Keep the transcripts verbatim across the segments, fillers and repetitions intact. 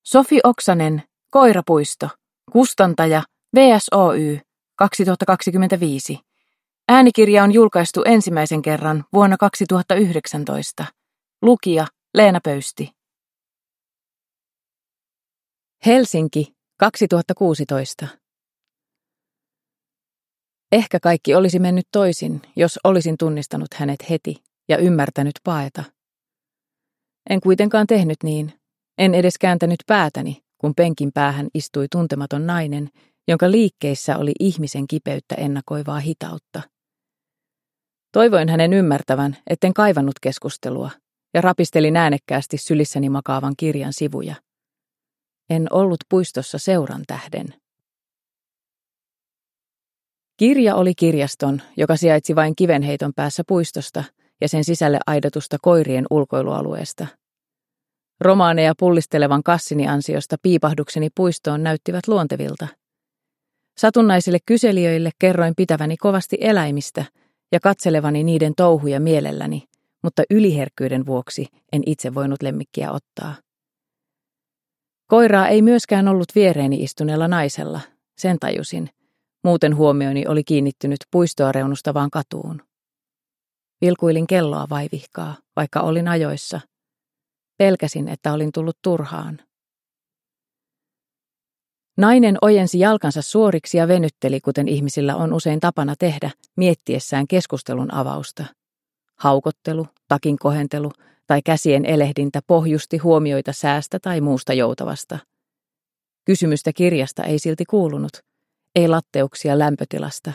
Sofi Oksanen, Koirapuisto, kustantaja V S Oy, kaksituhattakaksikymmentäviisi. Äänikirja on julkaistu ensimmäisen kerran vuonna kaksituhattayhdeksäntoista. Lukija Leena Pöysti. Helsinki, kaksituhattakuusitoista. Ehkä kaikki olisi mennyt toisin, jos olisin tunnistanut hänet heti ja ymmärtänyt paeta. En kuitenkaan tehnyt niin. En edes kääntänyt päätäni, kun penkin päähän istui tuntematon nainen, jonka liikkeissä oli ihmisen kipeyttä ennakoivaa hitautta. Toivoin hänen ymmärtävän, etten kaivannut keskustelua, ja rapistelin äänekkäästi sylissäni makaavan kirjan sivuja. En ollut puistossa seuran tähden. Kirja oli kirjaston, joka sijaitsi vain kivenheiton päässä puistosta ja sen sisälle aidotusta koirien ulkoilualueesta. Romaaneja pullistelevan kassini ansiosta piipahdukseni puistoon näyttivät luontevilta. Satunnaisille kyselijöille kerroin pitäväni kovasti eläimistä ja katselevani niiden touhuja mielelläni, mutta yliherkkyyden vuoksi en itse voinut lemmikkiä ottaa. Koiraa ei myöskään ollut viereeni istuneella naisella, sen tajusin. Muuten huomioni oli kiinnittynyt puistoa reunustavaan katuun. Vilkuilin kelloa vaivihkaa, vaikka olin ajoissa. Pelkäsin, että olin tullut turhaan. Nainen ojensi jalkansa suoriksi ja venytteli, kuten ihmisillä on usein tapana tehdä, miettiessään keskustelun avausta. Haukottelu, takin kohentelu tai käsien elehdintä pohjusti huomioita säästä tai muusta joutavasta. Kysymystä kirjasta ei silti kuulunut, ei latteuksia lämpötilasta.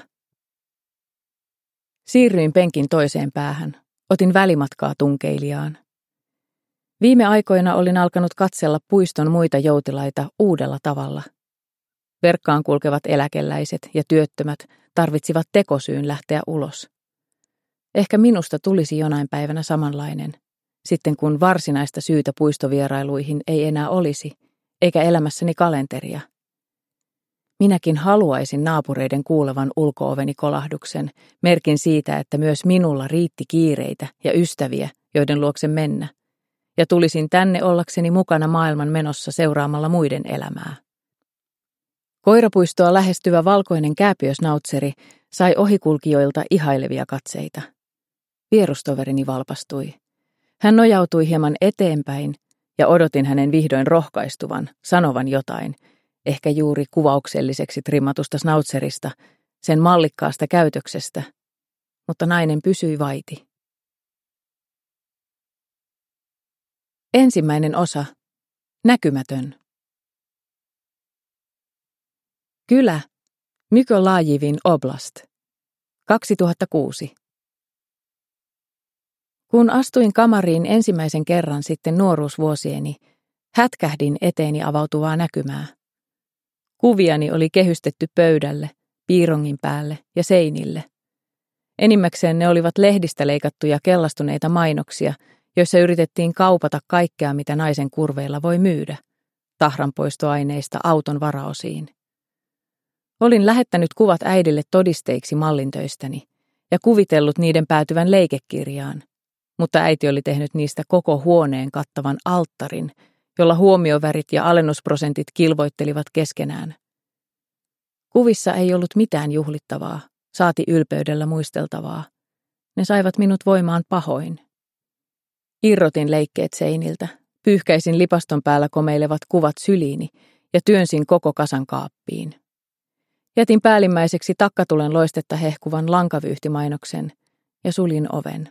Siirryin penkin toiseen päähän, otin välimatkaa tunkeilijaan. Viime aikoina olin alkanut katsella puiston muita joutilaita uudella tavalla. Verkkaan kulkevat eläkeläiset ja työttömät tarvitsivat tekosyyn lähteä ulos. Ehkä minusta tulisi jonain päivänä samanlainen, sitten kun varsinaista syytä puistovierailuihin ei enää olisi, eikä elämässäni kalenteria. Minäkin haluaisin naapureiden kuulevan ulko-oveni kolahduksen, merkin siitä, että myös minulla riitti kiireitä ja ystäviä, joiden luokse mennä, ja tulisin tänne ollakseni mukana maailman menossa seuraamalla muiden elämää. Koirapuistoa lähestyvä valkoinen kääpiösnautseri sai ohikulkijoilta ihailevia katseita. Vierustoverini valpastui. Hän nojautui hieman eteenpäin ja odotin hänen vihdoin rohkaistuvan, sanovan jotain, ehkä juuri kuvaukselliseksi trimmatusta snautserista, sen mallikkaasta käytöksestä, mutta nainen pysyi vaiti. Ensimmäinen osa. Näkymätön. Kylä. Mykolajivin oblast. kaksituhattakuusi. Kun astuin kamariin ensimmäisen kerran sitten nuoruusvuosieni, hätkähdin eteeni avautuvaa näkymää. Kuviani oli kehystetty pöydälle, piirongin päälle ja seinille. Enimmäkseen ne olivat lehdistä leikattuja kellastuneita mainoksia, joissa yritettiin kaupata kaikkea, mitä naisen kurveilla voi myydä, tahranpoistoaineista auton varaosiin. Olin lähettänyt kuvat äidille todisteiksi mallintöistäni ja kuvitellut niiden päätyvän leikekirjaan, mutta äiti oli tehnyt niistä koko huoneen kattavan alttarin, jolla huomiovärit ja alennusprosentit kilvoittelivat keskenään. Kuvissa ei ollut mitään juhlittavaa, saati ylpeydellä muisteltavaa. Ne saivat minut voimaan pahoin. Irrotin leikkeet seiniltä, pyyhkäisin lipaston päällä komeilevat kuvat syliini ja työnsin koko kasan kaappiin. Jätin päällimmäiseksi takkatulen loistetta hehkuvan lankavyyhtimainoksen ja suljin oven.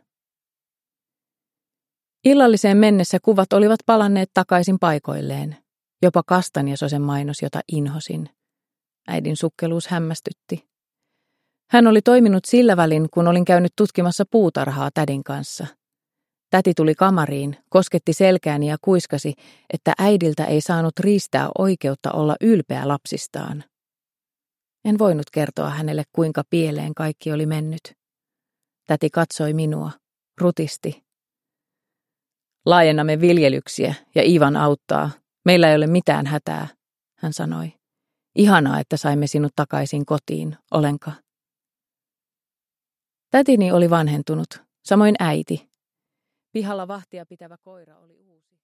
Illalliseen mennessä kuvat olivat palanneet takaisin paikoilleen, jopa Kastanjasosen mainos, jota inhosin. Äidin sukkeluus hämmästytti. Hän oli toiminut sillä välin, kun olin käynyt tutkimassa puutarhaa tädin kanssa. Täti tuli kamariin, kosketti selkääni ja kuiskasi, että äidiltä ei saanut riistää oikeutta olla ylpeä lapsistaan. En voinut kertoa hänelle, kuinka pieleen kaikki oli mennyt. Täti katsoi minua, rutisti. Laajennamme viljelyksiä ja Ivan auttaa. Meillä ei ole mitään hätää, hän sanoi. Ihanaa, että saimme sinut takaisin kotiin, olenka. Tätini oli vanhentunut, samoin äiti. Pihalla vahtia pitävä koira oli uusi.